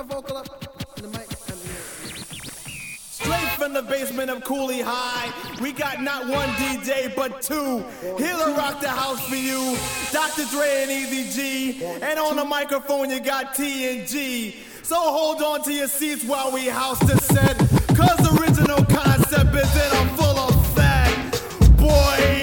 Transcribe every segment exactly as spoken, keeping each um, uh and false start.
vocal up in the mic. Straight from the basement of Cooley High, we got not one D J but two. Here to rock the house for you, Doctor Dre and Easy G. And on the microphone you got T and G. So hold on to your seats while we house the set, cause the original concept is in a full effect. Boy.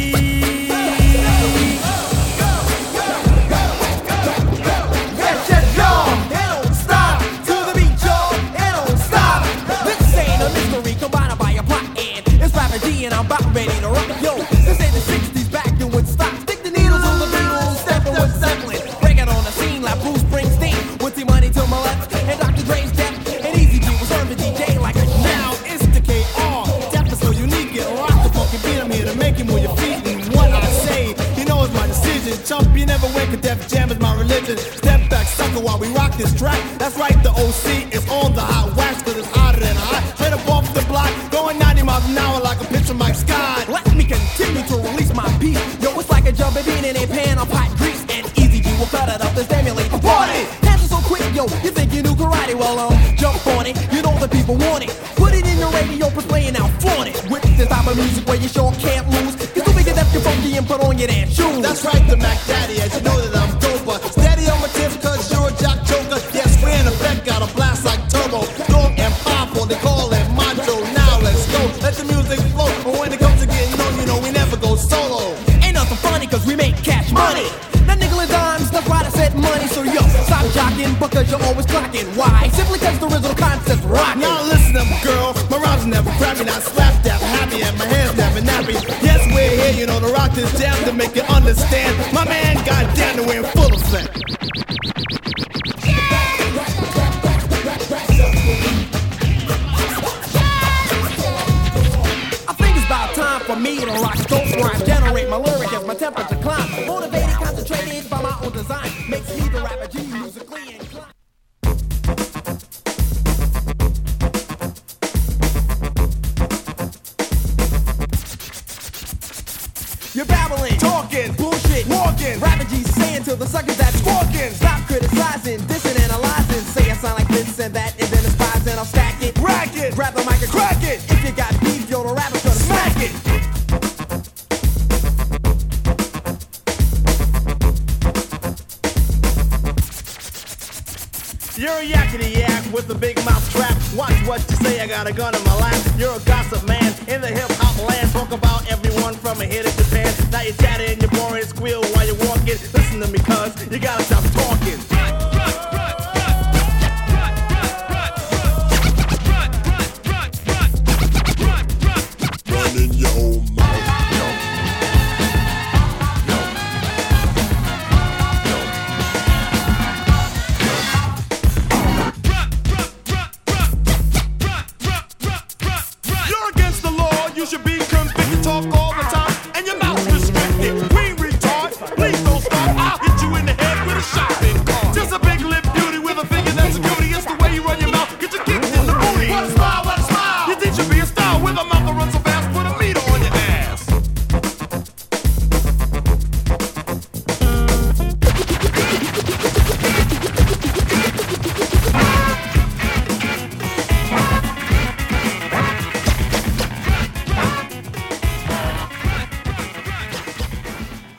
And I'm about ready to rock. Yo, this ain't the sixties back in Woodstock. Stick the needles on the Beatles, stepping with Zeppelin. Breaking on the scene like Bruce Springsteen. With the money to my left and Doctor Dre's death. And Easy G was serving D J like a now it's the K R. Death is so unique. Get rock the funky beat. I'm here to make you move your feet. And what I say, you know it's my decision. Chump, you never wake a Def Jam is my religion. Step back, sucker, while we rock this track. That's right, the O C is on the hot wax, cause it's hotter than hot. Straight up off the block, going ninety miles an hour like a picture Mike Scott. Let me continue to release my piece. Yo, it's like a jumping bean in a pan of hot grease. And Easy G will cut it up to stimulate the party. Hands are so quick, yo, you think you knew karate? Well, um, jump on it, you know the people want it. Put it in your radio, for playing out, flaunt it. With this type of music where you sure can't lose. You still make it up, you're funky and put on your damn shoes. That's right, the Mac Daddy, as you know that I'm doper. Steady on my tips, cause you're a jock choker. Yes, we're in effect, got a blast like turbo. Strong and powerful, they call it macho. Now let's go, let the music flow. But when it comes to getting on, you know we never go solo. Ain't nothing funny, cause we make cash money. Not nickel and dimes, that's why I said money. So yo, stop jocking, because you're always clocking. Why? Simply cause the original concept's rockin'. Now listen up, girl, my rhymes never crappy. Not slap that happy, and my hands never nappy. Yes, we're here, you know, to rock this jam to make you understand. My man, goddamn, we're in full effect. Time for me to rock, don't rhyme, generate my lyric as my temperature climbs. Motivated, concentrated by my own design, makes me the rapper G musically inclined. You're babbling, talking, bullshit, walking, rapper G saying to the suckers that's walking. Stop criticizing, dissing, analyzing. Say I sound like this and that, and then despise, and I'll stack it, rack it, grab the mic and crack it. If you got beef, yo, the rapper's gonna smack it. You're a yakety yak with a big mouth trap. Watch what you say, I got a gun in my lap. You're a gossip man in the hip hop land. Talk about everyone from here to Japan. Now you chatter and you boring squeal while you're walking. Listen to me, cuz you gotta stop talking. Run, run, run, run, run, run, run, run, run, run, run, run in your own mouth. You should be convicted, talk all the time, and your mouth's restricted. We retard, please don't stop.